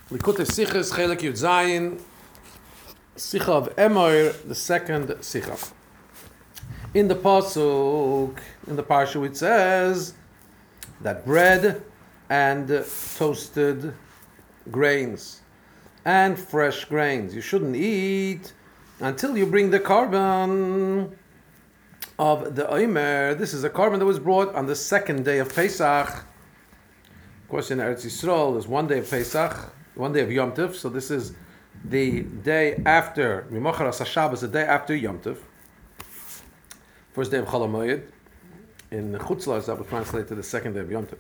Likutei Sichos Chelek Yud Zayin, Sicha of Emor, the second Sicha. In the pasuk, in the parsha, it says that bread and toasted grains and fresh grains you shouldn't eat until you bring the carbon of the Omer. This is a carbon that was brought on the second day of Pesach. Of course, in Eretz Yisrael, there's one day of Pesach, one day of Yom Tov. So this is the day after Mimocharas HaShabbos, the day after Yom Tov. First day of Chol HaMoed. In Chutz La'aretz, that was translated the second day of Yom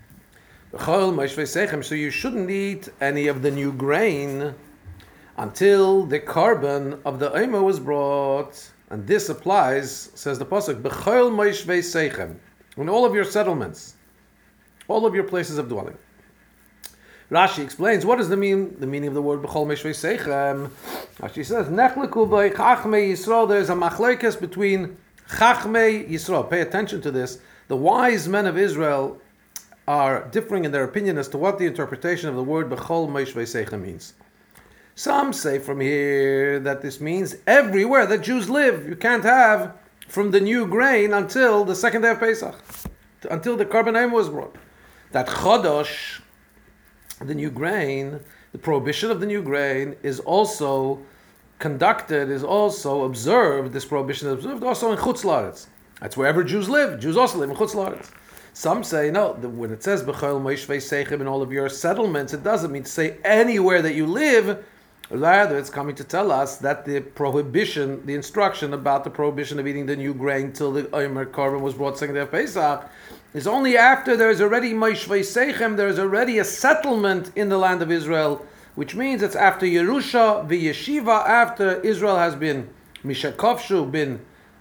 Tov. So you shouldn't eat any of the new grain until the carbon of the Omer was brought. And this applies, says the pasuk, B'chol moishvei seichem, in all of your settlements, all of your places of dwelling. Rashi explains, what is the meaning of the word B'chol moishvei seichem? Rashi says, Nechleku by Chachmei Yisrael, there is a machlekes between Chachmei Yisrael. Pay attention to this. The wise men of Israel are differing in their opinion as to what the interpretation of the word B'chol moishvei seichem means. Some say from here that this means everywhere that Jews live. You can't have from the new grain until the second day of Pesach, until the carbon Omer was brought. That chodosh, the new grain, the prohibition of the new grain is also conducted, is also observed, this prohibition is observed also in Chutz La'aretz. That's wherever Jews live. Jews also live in Chutz La'aretz. Some say, no, when it says B'chol moishvei seichem in all of your settlements, it doesn't mean to say anywhere that you live. Rather, it's coming to tell us that the prohibition, the instruction about the prohibition of eating the new grain till the Omer carbon was brought second day of Pesach, is only after there is already moishvei seichem, there is already a settlement in the land of Israel, which means it's after Yerusha, v'yeshiva, after Israel has been mishakovshu, been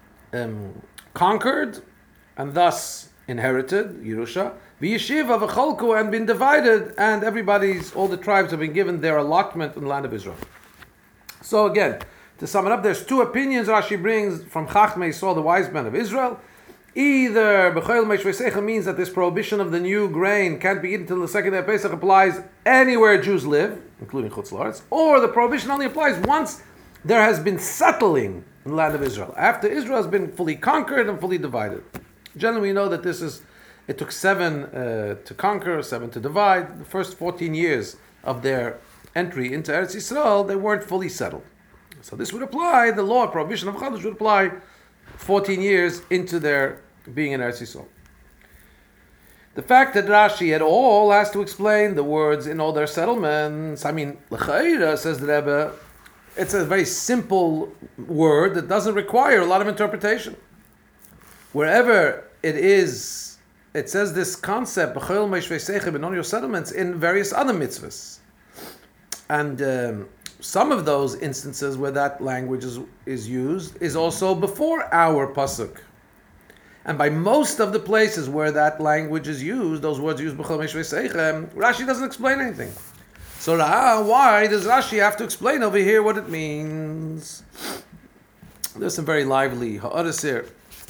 conquered, and thus inherited, Yerusha, v'yeshiva v'cholku, and been divided, and all the tribes have been given their allotment in the land of Israel. So again, to sum it up, there's two opinions Rashi brings from Chachmei Yisrael, the wise men of Israel. Either B'chol moishvei seichem means that this prohibition of the new grain can't be eaten until the second day of Pesach applies anywhere Jews live, including Chutz La'aretz, or the prohibition only applies once there has been settling in the land of Israel, after Israel has been fully conquered and fully divided. Generally, we know that it took 7 to conquer, 7 to divide. The first 14 years of their entry into Eretz Yisrael, they weren't fully settled. So this would apply, the law, prohibition of Chodesh would apply 14 years into their being in Eretz Yisrael. The fact that Rashi at all has to explain the words in all their settlements, I mean, l'chaira, says the Rebbe, it's a very simple word that doesn't require a lot of interpretation. Wherever it is, it says this concept, B'chol moishvei seichem, in all your settlements, in various other mitzvahs. And some of those instances where that language is used is also before our pasuk. And by most of the places where that language is used, those words used, B'chol moishvei seichem, Rashi doesn't explain anything. So why does Rashi have to explain over here what it means? There's some very lively ha'aras here.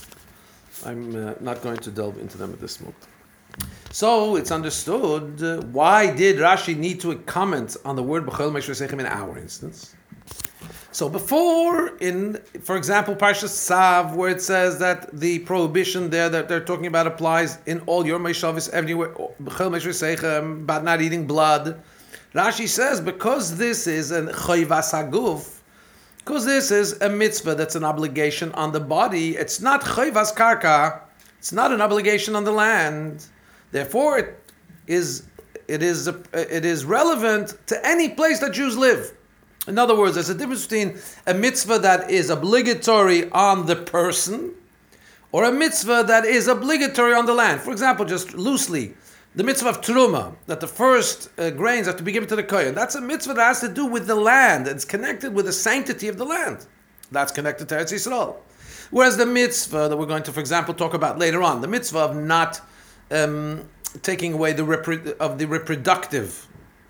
I'm not going to delve into them at this moment. So it's understood, why did Rashi need to comment on the word B'chol moishvei seichem in our instance? So before, for example, Parshas Tzav, where it says that the prohibition there that they're talking about applies in all your meishavis everywhere, B'chol moishvei seichem, about not eating blood, Rashi says, because this is a chayvas haguf, because this is a mitzvah that's an obligation on the body, it's not chayvas karka, it's not an obligation on the land. Therefore, it is relevant to any place that Jews live. In other words, there's a difference between a mitzvah that is obligatory on the person or a mitzvah that is obligatory on the land. For example, just loosely, the mitzvah of Truma, that the first grains have to be given to the Kohen. That's a mitzvah that has to do with the land. It's connected with the sanctity of the land. That's connected to Eretz Yisrael. Whereas the mitzvah that we're going to, for example, talk about later on, the mitzvah of not taking away the reproductive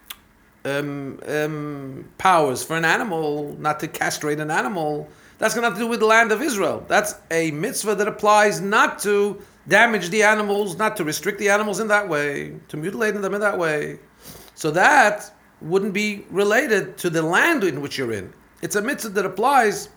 powers for an animal, not to castrate an animal, that's going to have to do with the land of Israel. That's a mitzvah that applies not to damage the animals, not to restrict the animals in that way, to mutilate them in that way. So that wouldn't be related to the land in which you're in. It's a mitzvah that applies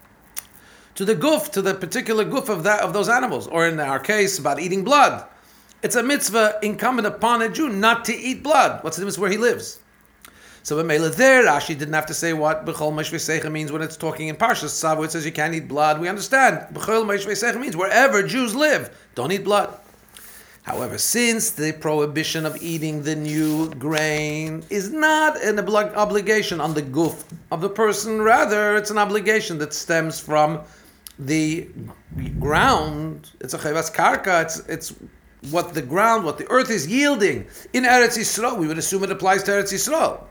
to the guf, to the particular guf of those animals, or in our case, about eating blood. It's a mitzvah incumbent upon a Jew not to eat blood. What's the difference where he lives? So B'meila there, Rashi didn't have to say what B'chol Meish V'Seicha means when it's talking in Parshas Tzav, it says you can't eat blood. We understand. B'chol Meish V'Seicha means wherever Jews live, don't eat blood. However, since the prohibition of eating the new grain is not an obligation on the guf of the person, rather it's an obligation that stems from the ground. It's a chayvas karka. It's what the ground, what the earth is yielding in Eretz Yisrael. We would assume it applies to Eretz Yisrael.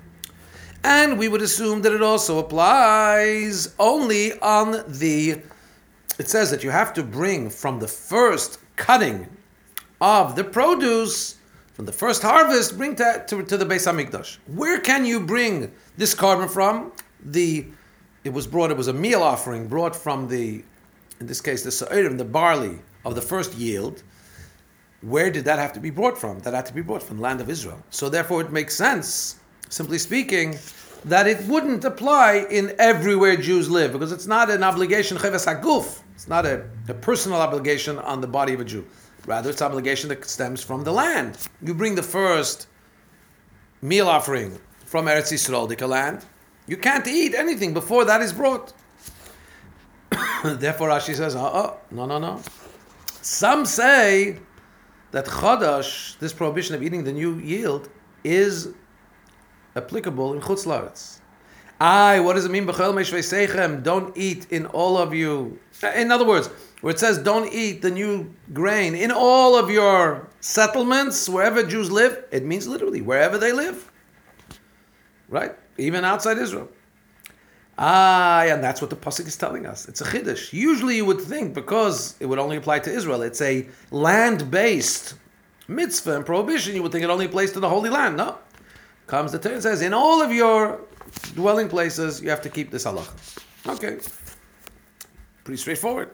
And we would assume that it also applies only on it says that you have to bring from the first cutting of the produce, from the first harvest, bring to the Beis HaMikdash. Where can you bring this carbon from? It was a meal offering brought from in this case, the sa'irim, the barley of the first yield. Where did that have to be brought from? That had to be brought from the land of Israel. So therefore it makes sense, simply speaking, that it wouldn't apply in everywhere Jews live, because it's not an obligation, cheves haguf. It's not a personal obligation on the body of a Jew. Rather, it's an obligation that stems from the land. You bring the first meal offering from Eretz Yisrael, the land. You can't eat anything before that is brought. Therefore, Rashi says, no. Some say that Chodesh, this prohibition of eating the new yield, is applicable in Chutz La'aretz. What does it mean? B'chol Meish V'Seichem, don't eat in all of you. In other words, where it says don't eat the new grain in all of your settlements, wherever Jews live, it means literally wherever they live. Right? Even outside Israel. And that's what the pasuk is telling us. It's a chiddush. Usually you would think, because it would only apply to Israel, it's a land-based mitzvah and prohibition, you would think it only applies to the Holy Land. No. Comes the Torah and says, in all of your dwelling places, you have to keep this halacha. Okay. Pretty straightforward.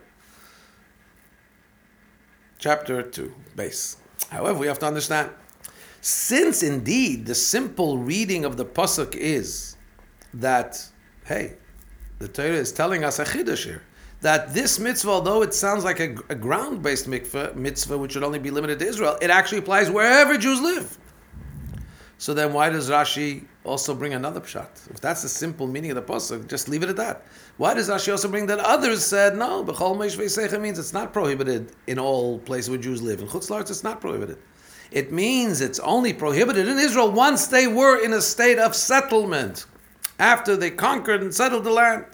Chapter 2, base. However, we have to understand, since indeed the simple reading of the pasuk is that, hey, the Torah is telling us a chiddush here, that this mitzvah, although it sounds like a ground-based mitzvah, which should only be limited to Israel, it actually applies wherever Jews live. So then why does Rashi also bring another pshat? If that's the simple meaning of the pasuk, just leave it at that. Why does Rashi also bring that others said, no, B'chol Meish V'Seicha means it's not prohibited in all places where Jews live. In Chutz La'aretz it's not prohibited. It means it's only prohibited in Israel once they were in a state of settlement, after they conquered and settled the land.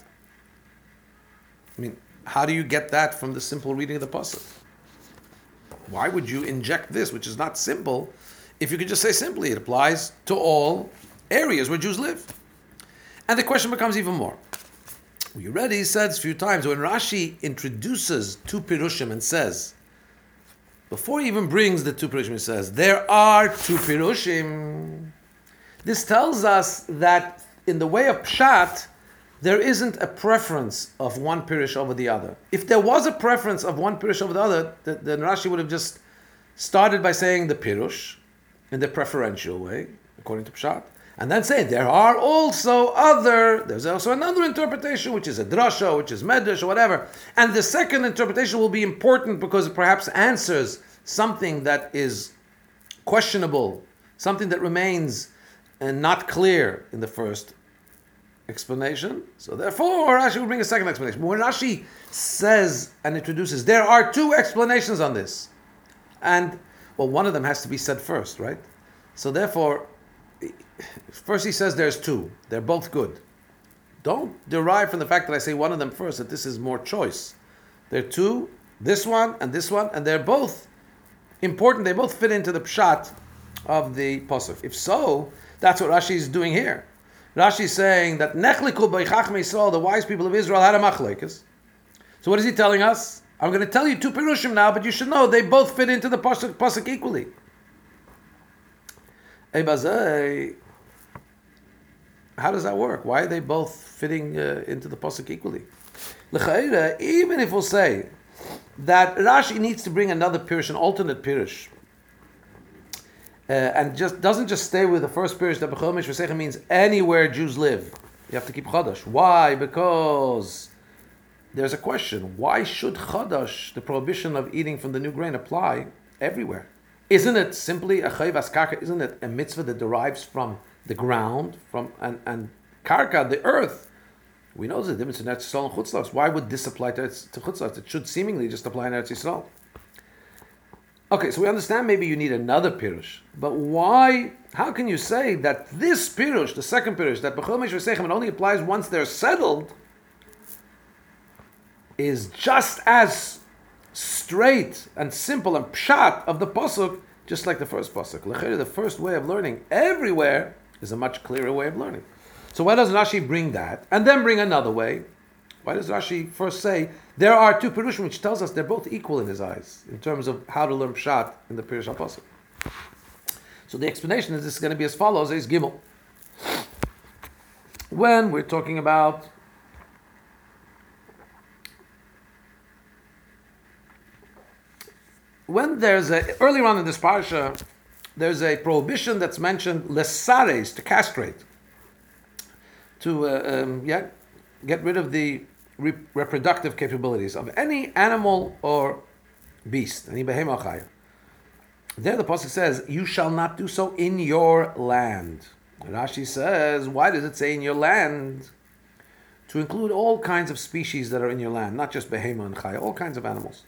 I mean, how do you get that from the simple reading of the pasuk? Why would you inject this, which is not simple, if you could just say simply it applies to all areas where Jews live? And the question becomes even more. We already said a few times, when Rashi introduces two pirushim and says, before he even brings the two pirushim, he says, there are two pirushim. This tells us that in the way of pshat, there isn't a preference of one pirush over the other. If there was a preference of one pirush over the other, then Rashi would have just started by saying the pirush in the preferential way, according to pshat, and then say there's also another interpretation, which is a drasha, which is medrash, or whatever. And the second interpretation will be important because it perhaps answers something that is questionable, something that remains not clear in the first explanation. So therefore, Rashi will bring a second explanation. But when Rashi says and introduces, there are two explanations on this. And, well, one of them has to be said first, right? So therefore, first he says there's two. They're both good. Don't derive from the fact that I say one of them first that this is more choice. There are two, this one, and they're both important. They both fit into the pshat of the pasuk. If so, that's what Rashi is doing here. Rashi is saying that Nechliku by Chachmei Yisrael, the wise people of Israel, had a machlekes. So what is he telling us? I'm going to tell you two pirushim now, but you should know they both fit into the pasuk equally. Ebazai, how does that work? Why are they both fitting into the pasuk equally? L'chaira, even if we'll say that Rashi needs to bring another pirush, an alternate pirush, and just doesn't just stay with the first period that B'chol Mishvasechem means anywhere Jews live. You have to keep Chadash. Why? Because there's a question. Why should Chadash, the prohibition of eating from the new grain, apply everywhere? Isn't it simply a chayvas karka? Isn't it a mitzvah that derives from the ground, and karka, the earth? We know the difference in Eretz Yisrael and Chutz La'aretz. Why would this apply to Chutz La'aretz? It should seemingly just apply in Eretz Yisrael. Okay, so we understand maybe you need another pirush, but why? How can you say that this pirush, the second pirush, that B'chol Mishvasechem, it only applies once they're settled, is just as straight and simple and pshat of the pasuk, just like the first pasuk. L'chayr, the first way of learning everywhere is a much clearer way of learning. So why does Rashi bring that and then bring another way? Why does Rashi first say there are two pirushim, which tells us they're both equal in his eyes in terms of how to learn pshat in the pirush pasuk? So the explanation is this is going to be as follows: is Gimel. When we're talking about earlier on in this parsha, there's a prohibition that's mentioned, lesares, to castrate, to get rid of the reproductive capabilities of any animal or beast, any behema chaya. There the pasuk says, you shall not do so in your land. Rashi says, why does it say in your land? To include all kinds of species that are in your land, not just behema and chaya, all kinds of animals.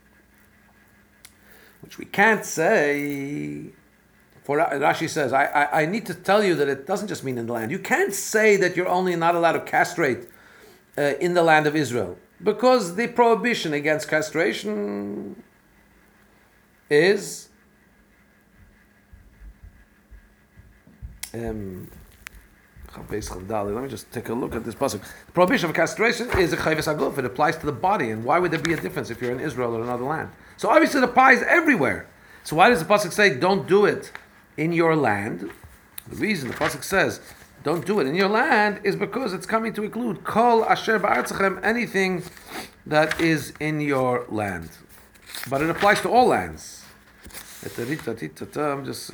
Which we can't say. For Rashi says, I need to tell you that it doesn't just mean in the land. You can't say that you're only not allowed to castrate in the land of Israel, because the prohibition against castration is let me just take a look at this pasuk. The prohibition of castration is a chayvus aguf. It applies to the body, and why would there be a difference if you're in Israel or another land? So obviously it applies everywhere. So why does the pasuk say don't do it in your land? The reason the pasuk says don't do it in your land is because it's coming to include kol asher ba'artzachem, anything that is in your land. But it applies to all lands. I'm just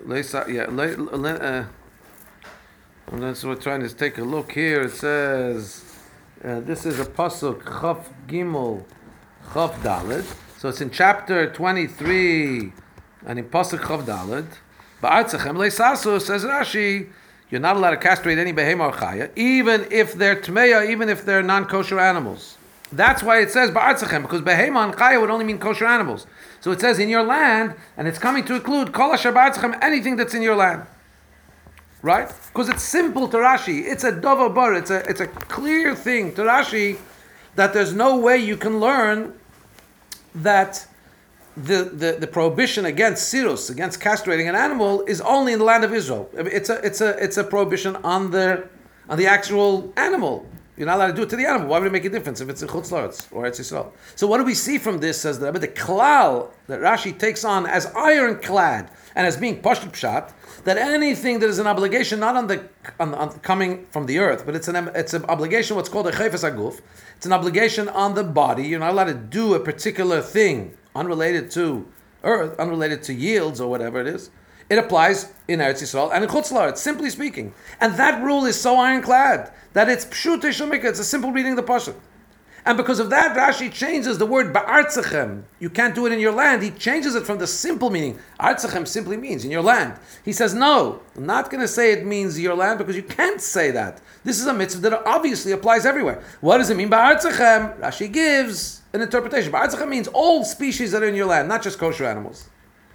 and that's what we're trying to take a look here. It says this is a pasuk Chaf Gimel Chaf Daled. So it's in chapter 23 and in pasuk Chaf Daled. Ba'artzachem leisasu, says Rashi, you're not allowed to castrate any behema or chaya, even if they're tmeya, even if they're non-kosher animals. That's why it says ba'artzachem, because behema and chaya would only mean kosher animals. So it says in your land, and it's coming to include kol asher ba'artzachem, anything that's in your land. Right? Because it's simple to Rashi. It's a dover bar. It's a clear thing to Rashi that there's no way you can learn that the prohibition against sirus, against castrating an animal, is only in the land of Israel. I mean, it's a prohibition on the actual animal. You're not allowed to do it to the animal. Why would it make a difference if it's in Chutz La'aretz or Eretz Yisrael? So what do we see from this? Says the klal that Rashi takes on as ironclad and as being pashut pshat, that anything that is an obligation not on coming from the earth, but it's an obligation, what's called a chayfes aguf. It's an obligation on the body. You're not allowed to do a particular thing unrelated to earth, unrelated to yields or whatever it is. It applies in Eretz Yisrael and in Chutz La'aretz, simply speaking. And that rule is so ironclad that it's pshutei shel mikra. It's a simple reading of the pasuk. And because of that, Rashi changes the word ba'artzachem. You can't do it in your land. He changes it from the simple meaning. Artzachem simply means in your land. He says, no, I'm not going to say it means your land because you can't say that. This is a mitzvah that obviously applies everywhere. What does it mean ba'artzachem? Rashi gives an interpretation. Ba'artzachem means all species that are in your land, not just kosher animals.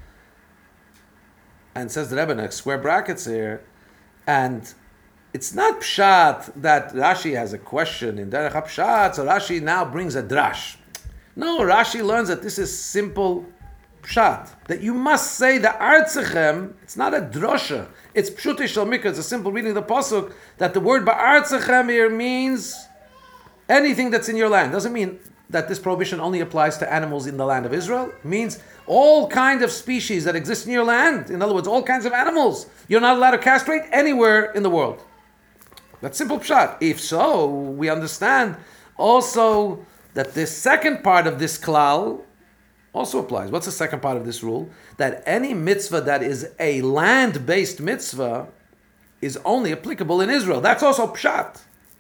And says the Rebbe in square brackets here, and it's not pshat that Rashi has a question in Derech HaPshat, so Rashi now brings a drash. No, Rashi learns that this is simple pshat, that you must say the artzachem, it's not a drosha, it's pshutei shel mikra, it's a simple reading of the pasuk, that the word ba'artzachem here means anything that's in your land. Doesn't mean that this prohibition only applies to animals in the land of Israel. It means all kinds of species that exist in your land. In other words, all kinds of animals. You're not allowed to castrate anywhere in the world. That's simple pshat. If so, we understand also that the second part of this klal also applies. What's the second part of this rule? That any mitzvah that is a land-based mitzvah is only applicable in Israel. That's also pshat.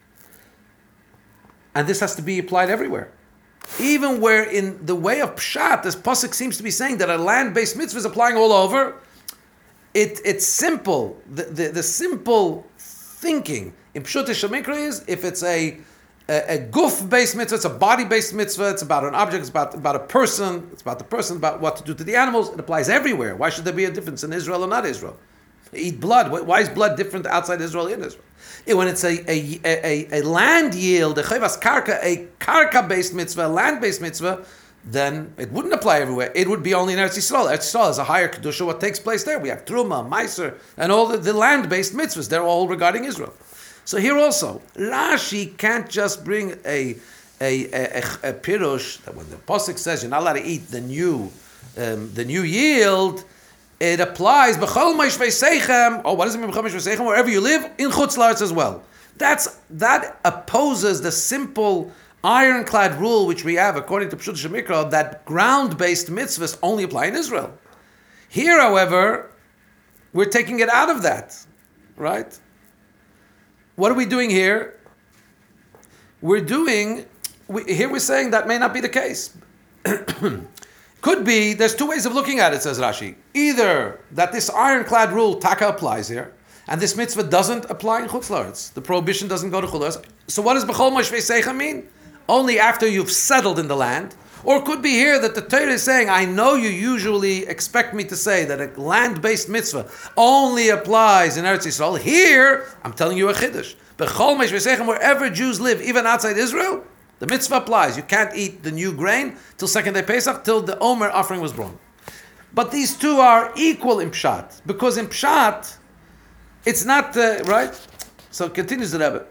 And this has to be applied everywhere. Even where in the way of pshat, this pasuk seems to be saying that a land-based mitzvah is applying all over, it's simple. The simple thinking in Pshut Shemikra is, if it's a guf-based mitzvah, it's a body-based mitzvah, it's about an object, it's about a person, it's about the person, about what to do to the animals, it applies everywhere. Why should there be a difference in Israel or not Israel? Eat blood. Why is blood different outside Israel and in Israel? When it's a land yield, a chayvas karka, a karka-based mitzvah, a land-based mitzvah, then it wouldn't apply everywhere. It would be only in Eretz Yisrael. Eretz Yisrael is a higher kedusha. What takes place there? We have truma, meiser, and all the land-based mitzvahs. They're all regarding Israel. So here also, Rashi can't just bring a pirush that when the pasuk says you're not allowed to eat the new yield, it applies b'chol ma'ishvei seichem. Oh, what does it mean b'chol ma'ishvei seichem? Wherever you live, in chutz la'aretz as well. That opposes the simple ironclad rule which we have according to Pshut Shemikra that ground-based mitzvahs only apply in Israel. Here, however, we're taking it out of that, right? What are we doing here? We're saying that may not be the case. Could be, there's two ways of looking at it, says Rashi. Either that this ironclad rule, taka, applies here, and this mitzvah doesn't apply in Chutz La'aretz. The prohibition doesn't go to Chutz La'aretz. So what does B'chol Mashvei Seicha mean? Only after you've settled in the land. Or it could be here that the Torah is saying, I know you usually expect me to say that a land-based mitzvah only applies in Eretz Yisrael. Here, I'm telling you a chiddush. B'chol Mashvei Seicha, wherever Jews live, even outside Israel, the mitzvah applies. You can't eat the new grain till second day Pesach, till the Omer offering was brought. But these two are equal in Pshat. Because in Pshat, it's not, right? So continues the Rebbe.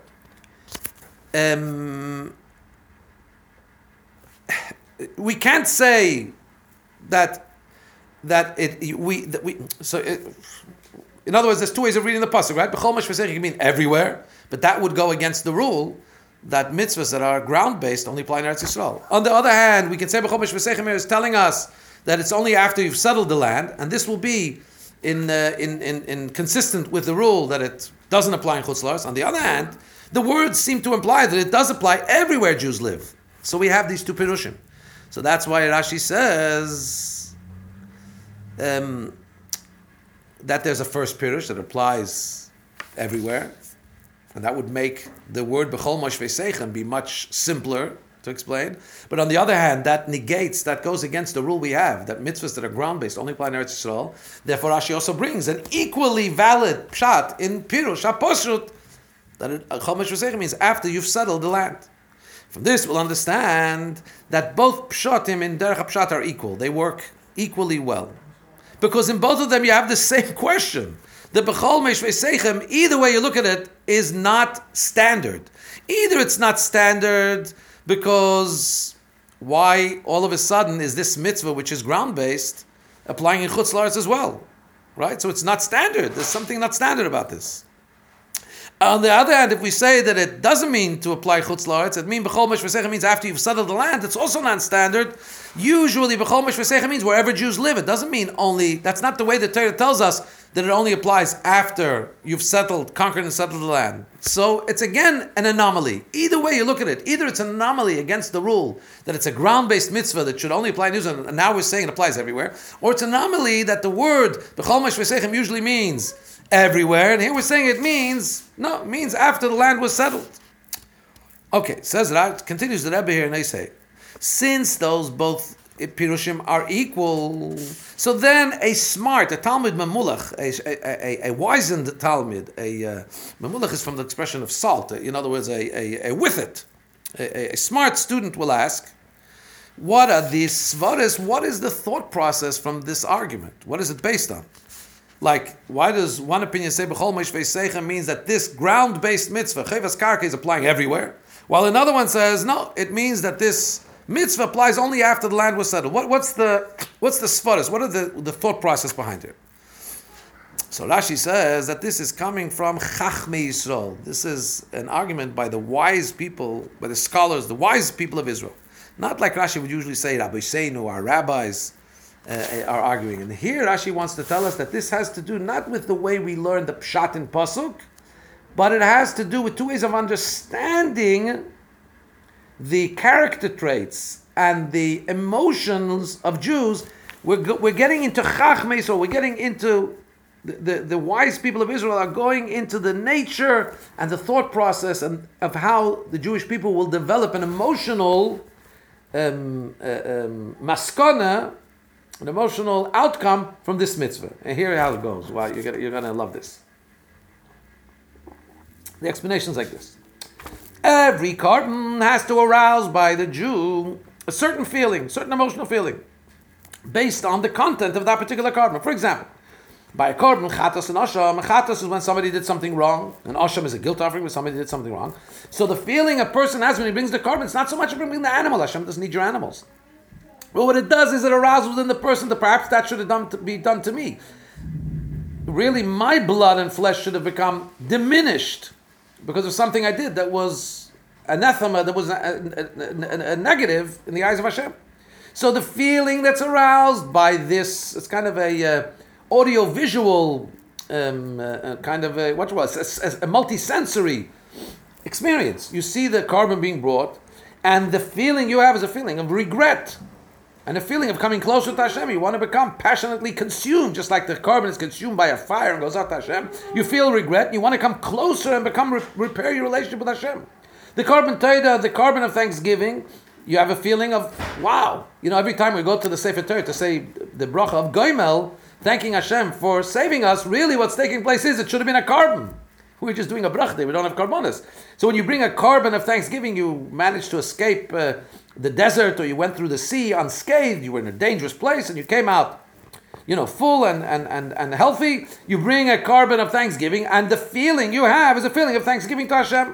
We can't say in other words, there's two ways of reading the pasuk, right? B'chol mashvei seicha can mean everywhere, but that would go against the rule that mitzvahs that are ground-based only apply in Eretz Yisrael. On the other hand, we can say B'chol mashvei seicha is telling us that it's only after you've settled the land, and this will be in consistent with the rule that it doesn't apply in Chutz La'aretz. On the other hand, the words seem to imply that it does apply everywhere Jews live. So we have these two pirushim. So that's why Rashi says that there's a first pirush that applies everywhere, and that would make the word b'chol mashvei seichem be much simpler to explain. But on the other hand, that goes against the rule we have that mitzvahs that are ground-based only apply in Eretz Yisrael. Therefore, Rashi also brings an equally valid pshat in pirush haposhut that b'chol mashvei seichem means after you've settled the land. From this, we'll understand that both pshatim in derech pshat are equal. They work equally well. Because in both of them, you have the same question. The b'chol meshvei seichem, either way you look at it, is not standard. Either it's not standard because why all of a sudden is this mitzvah, which is ground-based, applying in Chutz La'aretz as well? Right? So it's not standard. There's something not standard about this. On the other hand, if we say that it doesn't mean to apply Chutz La'aretz, it means B'chol Meshvei Seicha means after you've settled the land, it's also non-standard. Usually B'chol Meshvei Seicha means wherever Jews live. It doesn't mean only, that's not the way the Torah tells us that it only applies after you've conquered and settled the land. So it's again an anomaly. Either way you look at it, either it's an anomaly against the rule that it's a ground-based mitzvah that should only apply in Israel, and now we're saying it applies everywhere, or it's an anomaly that the word B'chol Meshvei Seicha usually means everywhere, and here we're saying it means after the land was settled. Okay, continues the Rebbe here, and they say, since those both pirushim are equal, so then a Talmud memulach, a wizened Talmud, memulach is from the expression of salt, in other words, a with it. A smart student will ask, what are these svaras? What is the thought process from this argument? What is it based on? Like, why does one opinion say B'chol Meshvei Seicha means that this ground-based mitzvah, Chayvas Karka, is applying everywhere, while another one says, no, it means that this mitzvah applies only after the land was settled. What's the svaras? What are the thought process behind it? So Rashi says that this is coming from Chachmei Yisrael. This is an argument by the wise people, by the scholars, the wise people of Israel. Not like Rashi would usually say, Rabbi Seinu, our rabbis are arguing. And here Rashi wants to tell us that this has to do not with the way we learn the Pshat in Pasuk, but it has to do with two ways of understanding the character traits and the emotions of Jews. We're getting into Chachmei, so we're getting into the wise people of Israel are going into the nature and the thought process and of how the Jewish people will develop an emotional maskana, an emotional outcome from this mitzvah. And here how it goes. Wow, you're going to love this. The explanation is like this. Every carbon has to arouse by the Jew a certain feeling, certain emotional feeling, based on the content of that particular carbon. For example, by a carbon, chatas and asham. Chatas is when somebody did something wrong, and asham is a guilt offering when somebody did something wrong. So the feeling a person has when he brings the carbon, it's not so much bringing the animal. Hashem doesn't need your animals. But what it does is it arouses within the person that perhaps that should have be done to me. Really, my blood and flesh should have become diminished because of something I did that was anathema, that was a negative in the eyes of Hashem. So the feeling that's aroused by this, it's kind of a audio-visual kind of a multi-sensory experience. You see the carbon being brought, and the feeling you have is a feeling of regret and a feeling of coming closer to Hashem. You want to become passionately consumed, just like the carbon is consumed by a fire and goes out to Hashem. You feel regret. You want to come closer and repair your relationship with Hashem. The carbon Torah, the carbon of thanksgiving, you have a feeling of, wow. Every time we go to the Sefer Torah to say the bracha of Goimel, thanking Hashem for saving us, really what's taking place is it should have been a carbon. We're just doing a bracha, we don't have carbonas. So when you bring a carbon of thanksgiving, you managed to escape the desert, or you went through the sea unscathed, you were in a dangerous place, and you came out full and healthy. You bring a carbon of thanksgiving, and the feeling you have is a feeling of thanksgiving to Hashem.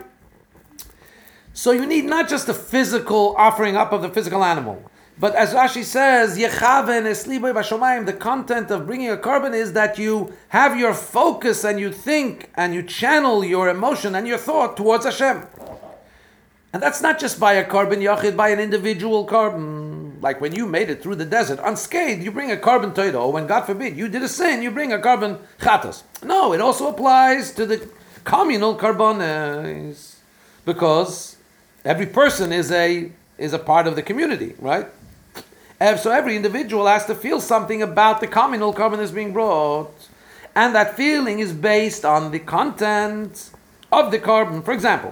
So you need not just the physical offering up of the physical animal, but as Rashi says, Yechaven esliboy bashomayim, the content of bringing a carbon is that you have your focus and you think and you channel your emotion and your thought towards Hashem. And that's not just by a carbon yachid, by an individual carbon. Like when you made it through the desert unscathed, you bring a carbon toido, or when God forbid you did a sin, you bring a carbon chatos. No, it also applies to the communal carbones, because every person is a part of the community, right? So every individual has to feel something about the communal carbon that's being brought. And that feeling is based on the content of the carbon. For example,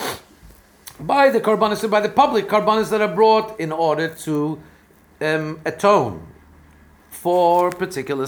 by the carbonis, by the public carbonis that are brought in order to atone for particular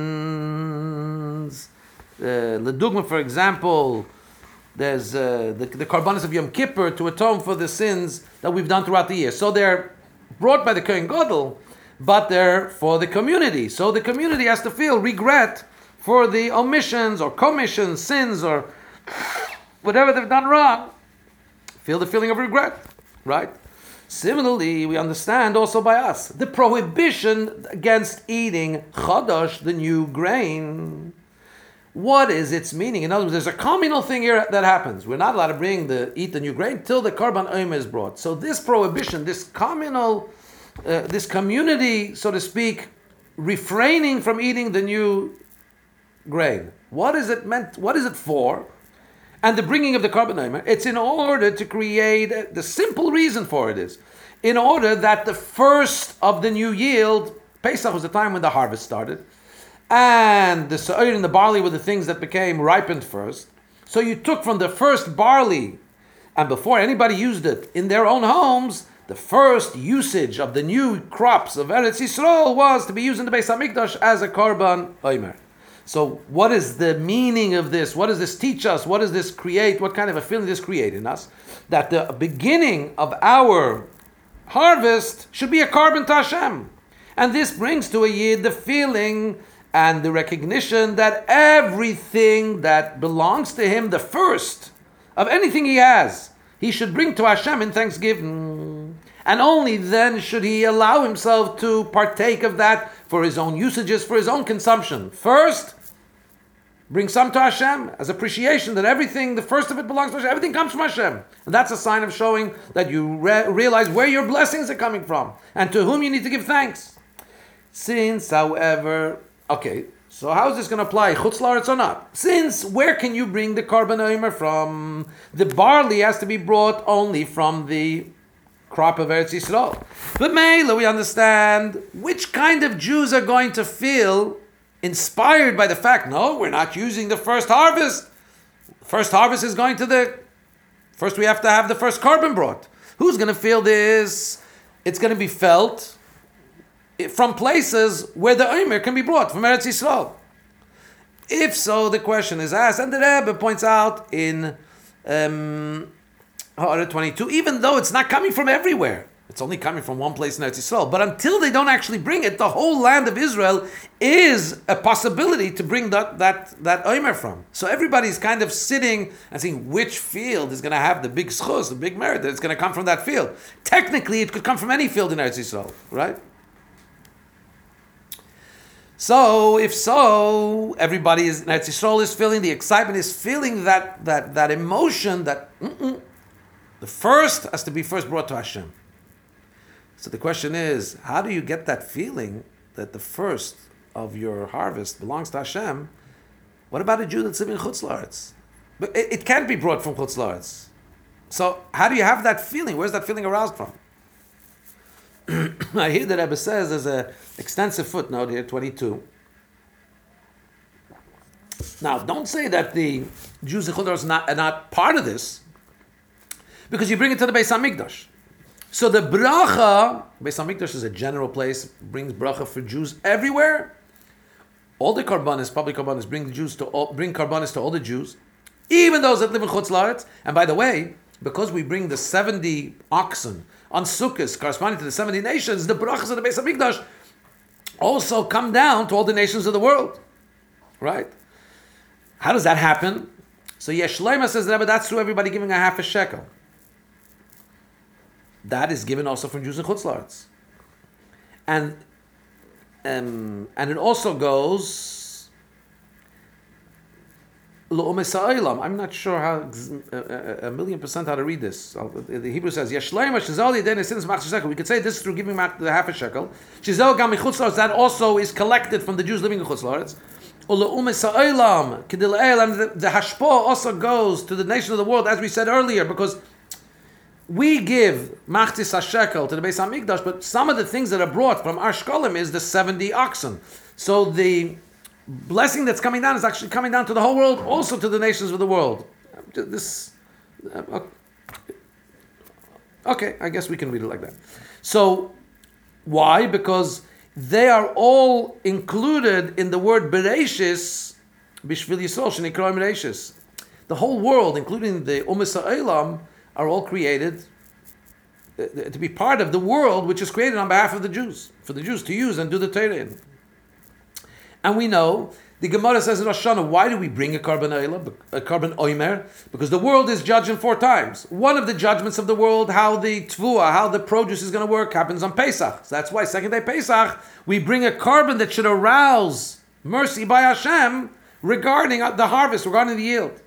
sins. Ledugma, for example, there's the carbonis of Yom Kippur to atone for the sins that we've done throughout the year. So they're brought by the Kohen Gadol, but they're for the community. So the community has to feel regret for the omissions or commissions, sins, or whatever they've done wrong. Feel the feeling of regret, right? Similarly, we understand also by us the prohibition against eating chadash, the new grain. What is its meaning? In other words, there's a communal thing here that happens. We're not allowed to eat the new grain till the karban omer is brought. So this prohibition, this communal, this community, so to speak, refraining from eating the new grain. What is it meant? What is it for? And the bringing of the karban omer, it's in order to create, the simple reason for it is, in order that the first of the new yield, Pesach was the time when the harvest started, and the sa'ir and the barley were the things that became ripened first. So you took from the first barley, and before anybody used it in their own homes, the first usage of the new crops of Eretz Yisrael was to be used in the Beis HaMikdash as a karban omer. So what is the meaning of this? What does this teach us? What does this create? What kind of a feeling does this create in us? That the beginning of our harvest should be a karban to Hashem. And this brings to a yid the feeling and the recognition that everything that belongs to him, the first of anything he has, he should bring to Hashem in thanksgiving. And only then should he allow himself to partake of that for his own usages, for his own consumption. First, bring some to Hashem as appreciation that everything, the first of it belongs to Hashem. Everything comes from Hashem. And that's a sign of showing that you realize where your blessings are coming from and to whom you need to give thanks. Since, however, okay, so how is this going to apply? Chutz la'aretz or not? Since, where can you bring the Karban Omer from? The barley has to be brought only from the crop of Eretz Yisrael. But Mela, we understand which kind of Jews are going to feel inspired by the fact, no, we're not using the first harvest. First harvest is going to first we have to have the first carbon brought. Who's going to feel this? It's going to be felt from places where the Omer can be brought, from Eretz Yisrael. If so, the question is asked, and the Rebbe points out in Ha'ara 22, even though it's not coming from everywhere, it's only coming from one place in Eretz Yisrael, but until they don't actually bring it, the whole land of Israel is a possibility to bring that Omer from. So everybody's kind of sitting and saying which field is going to have the big schus, the big merit, that it's going to come from that field. Technically, it could come from any field in Eretz Yisrael, right? So, if so, everybody in Eretz Yisrael is feeling, the excitement is feeling that emotion that the first has to be first brought to Hashem. So the question is, how do you get that feeling that the first of your harvest belongs to Hashem? What about a Jew that's living in Chutz La'aretz? But it can't be brought from Chutz La'aretz. So how do you have that feeling? Where's that feeling aroused from? I hear that Rebbe says there's an extensive footnote here, 22. Now, don't say that the Jews in Chutz La'aretz are not part of this, because you bring it to the Beis HaMikdash. So the bracha, Beis HaMikdash is a general place, brings bracha for Jews everywhere. All the karbanis, public karbanis, bring karbanis to all the Jews, even those that live in Chutz La'aretz. And by the way, because we bring the 70 oxen on Sukkot, corresponding to the 70 nations, the brachas of the Beis HaMikdash also come down to all the nations of the world. Right? How does that happen? So Yesh Leima says, Rebbe, that's through everybody giving a half a shekel. That is given also from Jews in Chutz La'aretz. And it also goes I'm not sure how 1,000,000% how to read this. The Hebrew says, we could say this through giving the half a shekel. That also is collected from the Jews living in Chutz La'aretz. And the hashpah also goes to the nation of the world, as we said earlier, because we give machzis hashekel to the Beis HaMikdash, but some of the things that are brought from our shkolim is the 70 oxen. So the blessing that's coming down is actually coming down to the whole world, also to the nations of the world. Okay, I guess we can read it like that. So, why? Because they are all included in the word Bereshis, Bishvil Yisrael, Shenikroim Bereshis. The whole world, including the Umas Ha'olam, are all created to be part of the world which is created on behalf of the Jews, for the Jews to use and do the Torah in. And we know, the Gemara says in Rosh Hashanah, why do we bring a Karban Omer? Because the world is judged in 4 times. One of the judgments of the world, how the Tvua, how the produce is going to work, happens on Pesach. So that's why, second day Pesach, we bring a carbon that should arouse mercy by Hashem regarding the harvest, regarding the yield.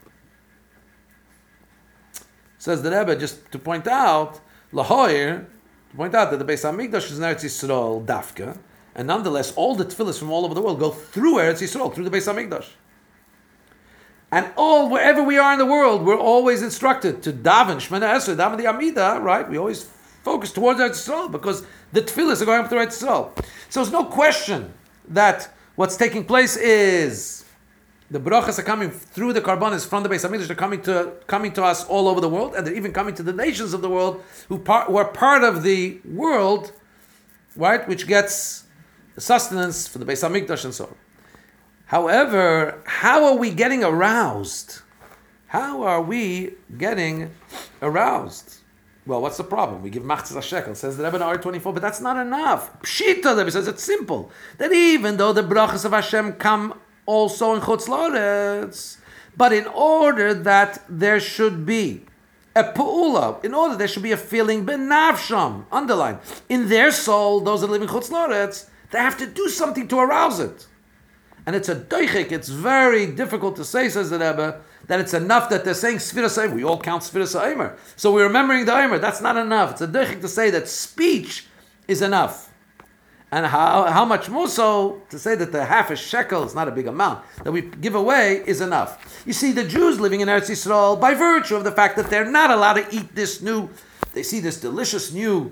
Says the Rebbe, just to point out, that the Beis HaMikdash is in Eretz Yisrael, Dafka, and nonetheless, all the tefillahs from all over the world go through Eretz Yisrael, through the Beis HaMikdash. And wherever we are in the world, we're always instructed to daven, Shemana Esrei, daven the Amidah, right? We always focus towards Eretz Yisrael, because the tefillahs are going up to Eretz Yisrael. So there's no question that what's taking place is the brachas are coming through the karbanis from the Beis HaMikdash. They're coming to us all over the world, and they're even coming to the nations of the world who are part of the world, right, which gets sustenance for the Beis HaMikdash and so on. However, how are we getting aroused? How are we getting aroused? Well, what's the problem? We give machzis hashekel, says the Rebbe in R24, but that's not enough. Pshita, the Rebbe says it's simple. That even though the brachas of Hashem come also in Chutz La'aretz, but in order that there should be a pu'ula, in order there should be a feeling benavsham, underline, in their soul, those that live in Chutz La'aretz, they have to do something to arouse it. And it's a doichik, it's very difficult to say, says the Rebbe, that it's enough that they're saying Sfiras Eimer. We all count Sfiras Eimer. So we're remembering the Eimer. That's not enough. It's a doichik to say that speech is enough. And how much more so to say that the half a shekel is not a big amount, that we give away is enough. You see, the Jews living in Eretz Yisrael, by virtue of the fact that they're not allowed to eat this new, they see this delicious new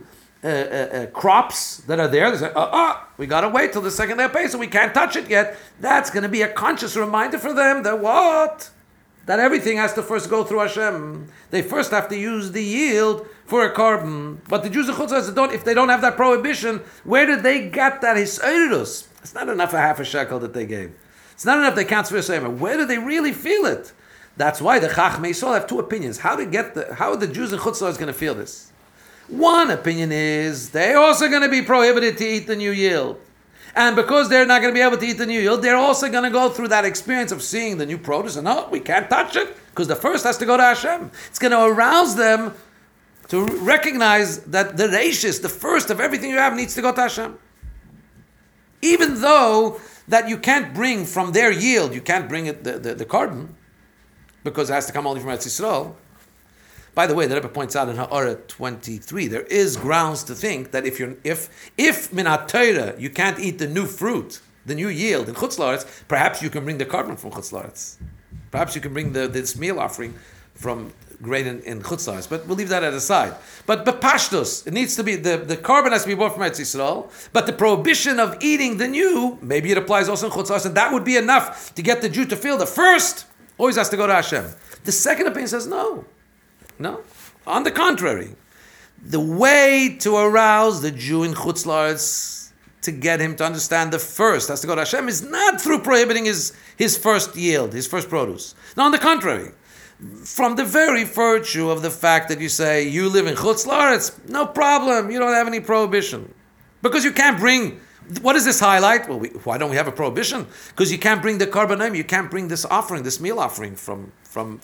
crops that are there. They say, we got to wait till the second day of Pesach, so we can't touch it yet. That's going to be a conscious reminder for them that what? That everything has to first go through Hashem. They first have to use the yield for a carbon. But the Jews of Chutz La'aretz don't, if they don't have that prohibition, where did they get that hisayrus? It's not enough a half a shekel that they gave. It's not enough they count for a Where do they really feel it? That's why the Chachmei Yisrael have two opinions. How are the Jews in Chutz La'aretz going to feel this? One opinion is they're also going to be prohibited to eat the new yield. And because they're not going to be able to eat the new yield, they're also going to go through that experience of seeing the new produce and, we can't touch it because the first has to go to Hashem. It's going to arouse them to recognize that the reishis, the first of everything you have, needs to go to Hashem. Even though that you can't bring from their yield, you can't bring it the carbon because it has to come only from Eretz Yisrael. By the way, the Rebbe points out in Ha'ara 23, there is grounds to think that if min ha'Torah you can't eat the new fruit, the new yield in Chutz La'aretz, perhaps you can bring the carbon from Chutz La'aretz. Perhaps you can bring this meal offering from grain in Chutz La'aretz. But we'll leave that aside. But pashtus, it needs to be, the carbon has to be bought from Eretz Yisrael, but the prohibition of eating the new, maybe it applies also in Chutz La'aretz, and that would be enough to get the Jew to feel the first always has to go to Hashem. The second opinion says no. No, on the contrary, the way to arouse the Jew in Chutz La'aretz to get him to understand the first has to go to Hashem is not through prohibiting his first yield, his first produce. No, on the contrary, from the very virtue of the fact that you say you live in Chutz La'aretz, no problem, you don't have any prohibition because you can't bring. What does this highlight? Well, why don't we have a prohibition? Because you can't bring the karbanim, you can't bring this offering, this meal offering from the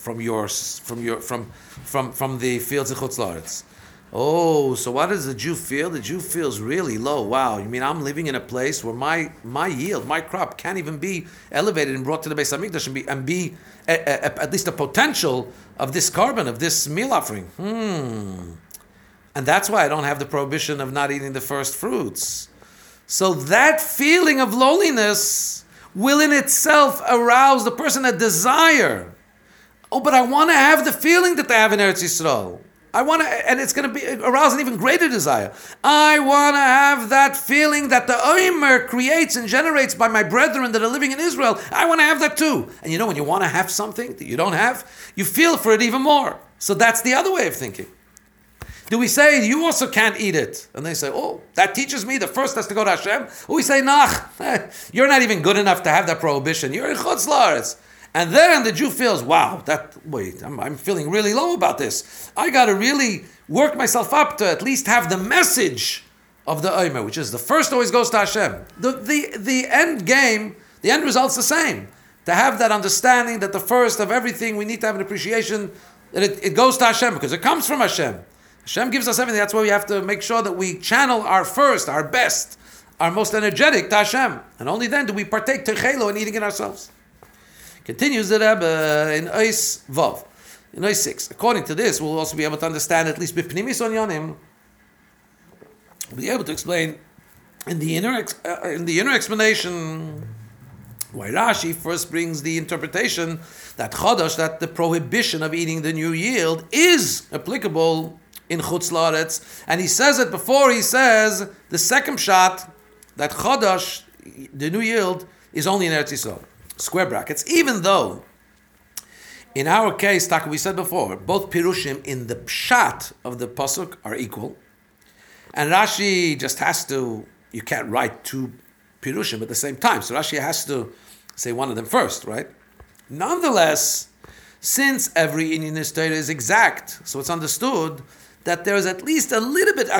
fields of Chutz La'aretz. Oh, so what does the Jew feel? The Jew feels really low. Wow, you mean I'm living in a place where my yield, my crop can't even be elevated and brought to the Beis Hamikdash and be at least a potential of this carbon, of this meal offering. And that's why I don't have the prohibition of not eating the first fruits. So that feeling of loneliness will in itself arouse the person a desire. Oh, but I want to have the feeling that they have in Eretz Yisrael. I want to, and it's going to be arouse an even greater desire. I want to have that feeling that the Omer creates and generates by my brethren that are living in Israel. I want to have that too. And you know, when you want to have something that you don't have, you feel for it even more. So that's the other way of thinking. Do we say, you also can't eat it? And they say, oh, that teaches me the first has to go to Hashem? Or we say, nah, you're not even good enough to have that prohibition. You're in Chutz La'aretz. And then the Jew feels, wow, I'm feeling really low about this. I got to really work myself up to at least have the message of the Omer, which is the first always goes to Hashem. The end game, the end result's the same. To have that understanding that the first of everything, we need to have an appreciation that it goes to Hashem because it comes from Hashem. Hashem gives us everything. That's why we have to make sure that we channel our first, our best, our most energetic to Hashem. And only then do we partake techelo in eating it ourselves. Continues the Rebbe in Ois Vav, in Ois 6. According to this, we'll also be able to understand at least B'pnimis Onyanim. We'll be able to explain in the inner explanation why Rashi first brings the interpretation that Chodesh, that the prohibition of eating the new yield is applicable in Chutz La'aretz, and he says it before he says the second shot that Chodesh, the new yield, is only in Eretz Yisrael. Square brackets. Even though, in our case, Taka, we said before, both Pirushim in the Pshat of the Pasuk are equal, and Rashi just has to, you can't write two Pirushim at the same time, so Rashi has to say one of them first, right? Nonetheless, since every Indian Torah is exact, so it's understood that there is at least a little bit,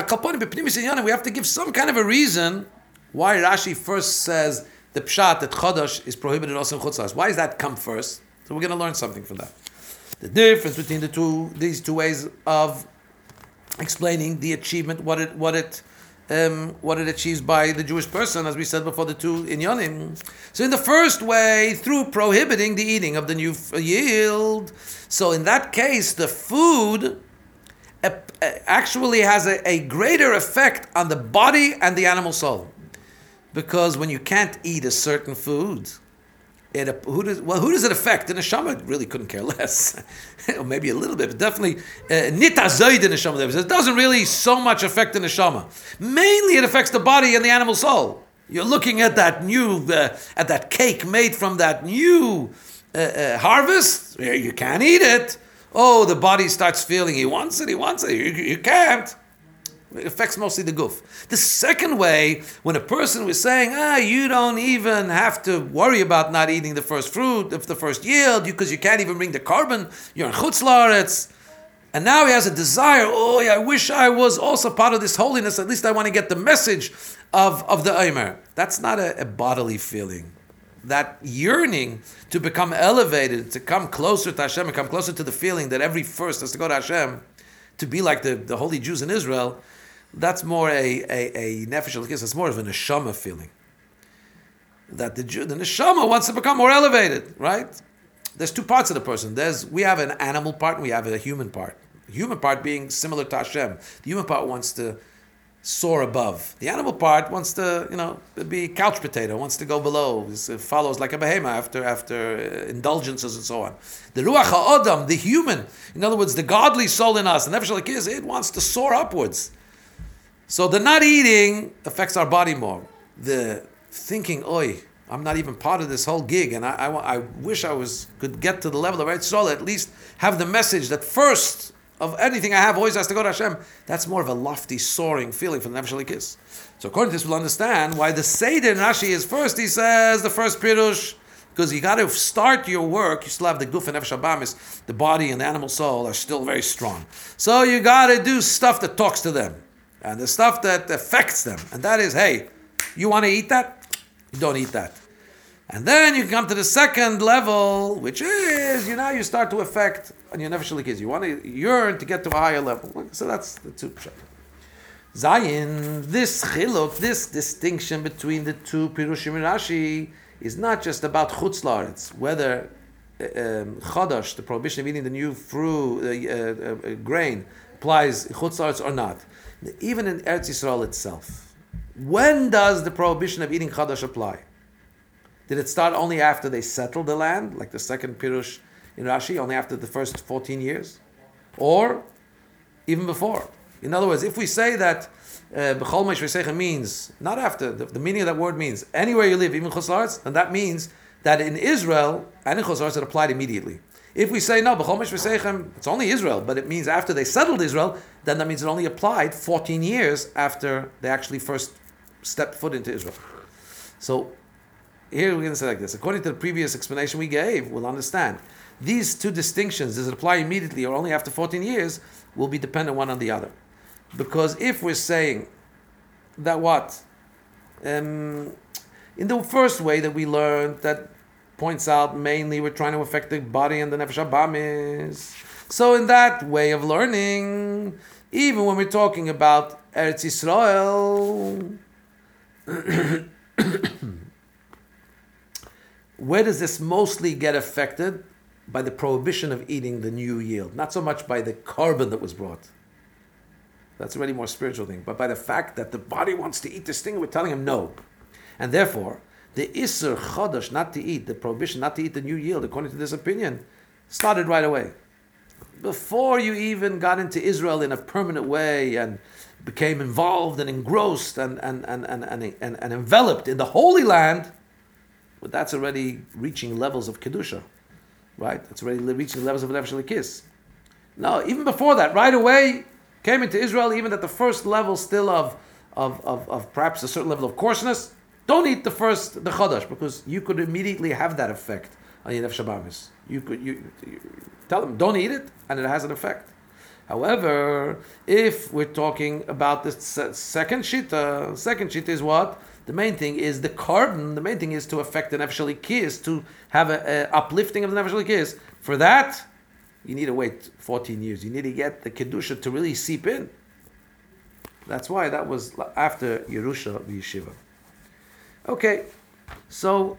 we have to give some kind of a reason why Rashi first says the pshat that Chodesh is prohibited also in Chutz La'aretz. Why does that come first? So we're going to learn something from that. The difference between these two ways of explaining the achievement, what it what it achieves by the Jewish person, as we said before, the two inyanim. So in the first way, through prohibiting the eating of the new yield, so in that case, the food actually has a greater effect on the body and the animal soul. Because when you can't eat a certain food, who does it affect? The neshama really couldn't care less. Or maybe a little bit, but definitely nitazoid in neshama. It doesn't really so much affect the neshama. Mainly it affects the body and the animal soul. You're looking at that new, at that cake made from that new harvest. You can't eat it. Oh, the body starts feeling he wants it. You can't. It affects mostly the guf. The second way, when a person was saying, you don't even have to worry about not eating the first fruit, the first yield, because you can't even bring the carbon, you're in chutz la'aretz. And now he has a desire, I wish I was also part of this holiness, at least I want to get the message of the Omer. That's not a bodily feeling. That yearning to become elevated, to come closer to Hashem, and come closer to the feeling that every first has to go to Hashem, to be like the holy Jews in Israel, that's more a nefesh elokis. It's more of a neshama feeling. That the neshama wants to become more elevated, right? There's two parts of the person. We have an animal part and we have a human part. The human part being similar to Hashem. The human part wants to soar above. The animal part wants to, be couch potato, wants to go below. It follows like a behemoth after indulgences and so on. The ruach ha'odam, the human, in other words, the godly soul in us, the nefesh elokis, it wants to soar upwards. So the not eating affects our body more. The thinking, I'm not even part of this whole gig, and I wish I could get to the level of Eretz Yisrael, at least have the message that first of anything I have always has to go to Hashem. That's more of a lofty, soaring feeling from the Nefesh Elokis. So according to this, we'll understand why the Seder in Rashi is first. He says the first Pirush, because you got to start your work. You still have the Guf and Nefesh Habamis, the body and the animal soul are still very strong. So you got to do stuff that talks to them. And the stuff that affects them. And that is, hey, you want to eat that? You don't eat that. And then you come to the second level, which is, you start to affect on your nefesh elokis. You want to yearn to get to a higher level. So that's the two pshat. Zayin, this chiluk, this distinction between the two Pirushim and Rashi is not just about chutz la'aretz, whether chadash, the prohibition of eating the new fruit, grain, applies chutz la'aretz or not. Even in Eretz Yisrael itself, when does the prohibition of eating chadash apply? Did it start only after they settled the land, like the second Pirush in Rashi, only after the first 14 years? Or even before? In other words, if we say that B'chol Meish V'Seichem means, not after, the meaning of that word means anywhere you live, even chutz la'aretz, then that means that in Israel and in chutz la'aretz it applied immediately. If we say no, B'chol Meish V'Seichem, it's only Israel, but it means after they settled Israel, then that means it only applied 14 years after they actually first stepped foot into Israel. So here we're going to say like this. According to the previous explanation we gave, we'll understand. These two distinctions, does it apply immediately or only after 14 years, will be dependent one on the other. Because if we're saying that in the first way that we learned, that points out mainly we're trying to affect the body and the nefesh habamis. So in that way of learning, even when we're talking about Eretz Yisrael, where does this mostly get affected? By the prohibition of eating the new yield. Not so much by the carbon that was brought. That's already more spiritual thing. But by the fact that the body wants to eat this thing, we're telling him no. And therefore, the Isser Chodesh, not to eat, the prohibition not to eat the new yield, according to this opinion, started right away. Before you even got into Israel in a permanent way and became involved and engrossed and enveloped in the Holy Land, well, that's already reaching levels of Kedusha, right? That's already reaching levels of Nefesh Elokis. No, even before that, right away, came into Israel, even at the first level still of perhaps a certain level of coarseness. Don't eat the Chodesh, because you could immediately have that effect on your Nefesh Habamis. You tell them, don't eat it, and it has an effect. However, if we're talking about the second shita is what? The main thing is the carbon, the main thing is to affect the Nefesh Elokis, to have an uplifting of the Nefesh Elokis. For that, you need to wait 14 years. You need to get the Kedusha to really seep in. That's why that was after Yerusha v'Yeshiva. Okay, so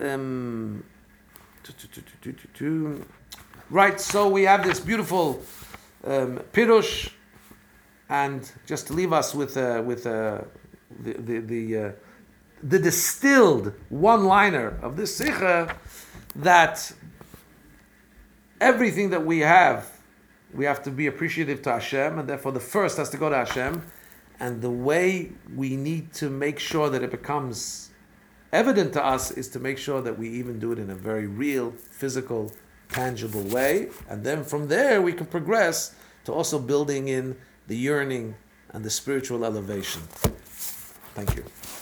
right. So we have this beautiful pirush, and just to leave us with the distilled one-liner of this sikha, that everything that we have to be appreciative to Hashem, and therefore the first has to go to Hashem. And the way we need to make sure that it becomes evident to us is to make sure that we even do it in a very real, physical, tangible way. And then from there we can progress to also building in the yearning and the spiritual elevation. Thank you.